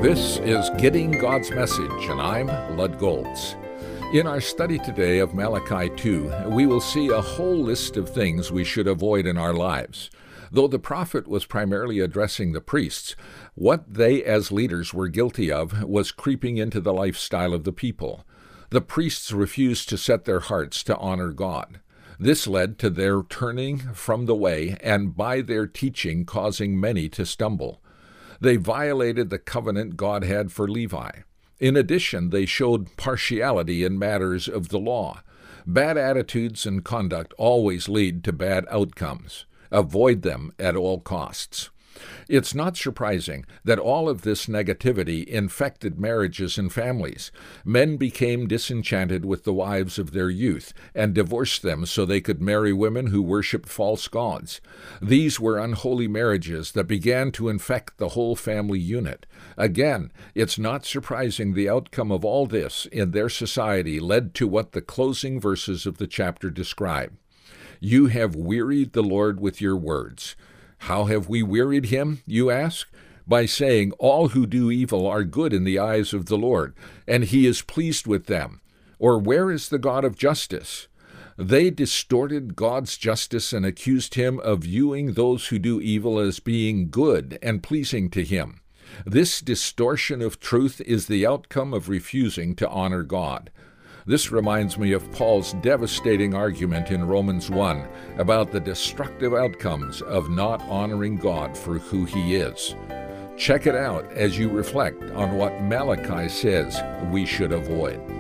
This is Getting God's Message, and I'm Lud Goltz. In our study today of Malachi 2, we will see a whole list of things we should avoid in our lives. Though the prophet was primarily addressing the priests, what they as leaders were guilty of was creeping into the lifestyle of the people. The priests refused to set their hearts to honor God. This led to their turning from the way and by their teaching causing many to stumble. They violated the covenant God had for Levi. In addition, they showed partiality in matters of the law. Bad attitudes and conduct always lead to bad outcomes. Avoid them at all costs. It's not surprising that all of this negativity infected marriages and families. Men became disenchanted with the wives of their youth and divorced them so they could marry women who worshiped false gods. These were unholy marriages that began to infect the whole family unit. Again, it's not surprising the outcome of all this in their society led to what the closing verses of the chapter describe. You have wearied the Lord with your words. How have we wearied him, you ask? By saying, all who do evil are good in the eyes of the Lord, and he is pleased with them. Or where is the God of justice? They distorted God's justice and accused him of viewing those who do evil as being good and pleasing to him. This distortion of truth is the outcome of refusing to honor God. This reminds me of Paul's devastating argument in Romans 1 about the destructive outcomes of not honoring God for who he is. Check it out as you reflect on what Malachi says we should avoid.